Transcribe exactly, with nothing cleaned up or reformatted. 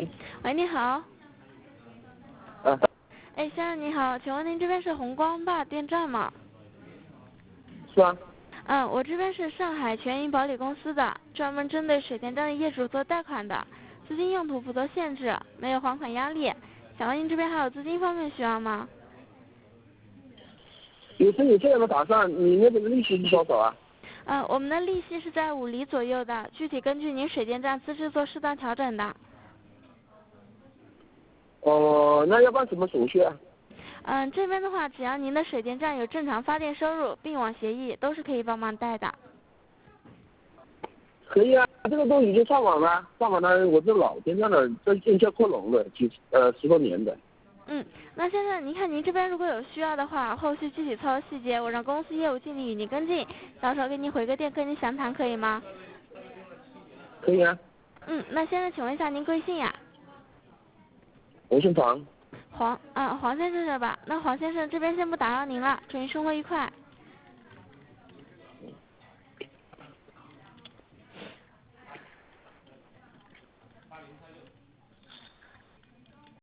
喂。 喂，你好。 啊。 哎，先生你好，请问您这边是红光坝电站吗？ 是啊。 嗯，我这边是上海全银保理公司的，专门针对水电站的业主做贷款的，资金用途不做限制，没有还款压力。想问您这边还有资金方面需要吗？ 有是有这样的打算，你那边的利息是多少啊？ 嗯，我们的利息是在五厘左右的，具体根据您水电站资质做适当调整的。 哦，那要办什么手续啊？ 嗯，这边的话，只要您的水电站有正常发电收入，并网协议，都是可以帮忙贷的。 可以啊，这个都已经上网了，上网了，我这老电站了，这电价扩容了，几呃十多年的。 嗯，那先生，您看您这边如果有需要的话，后续具体操作细节，我让公司业务经理与您跟进，到时候给您回个电跟您详谈，可以吗？ 可以啊。 嗯，那先生，请问一下您贵姓呀？ 我姓黄。 黄，啊，黄先生是吧？那黄先生这边先不打扰您了，祝您生活愉快。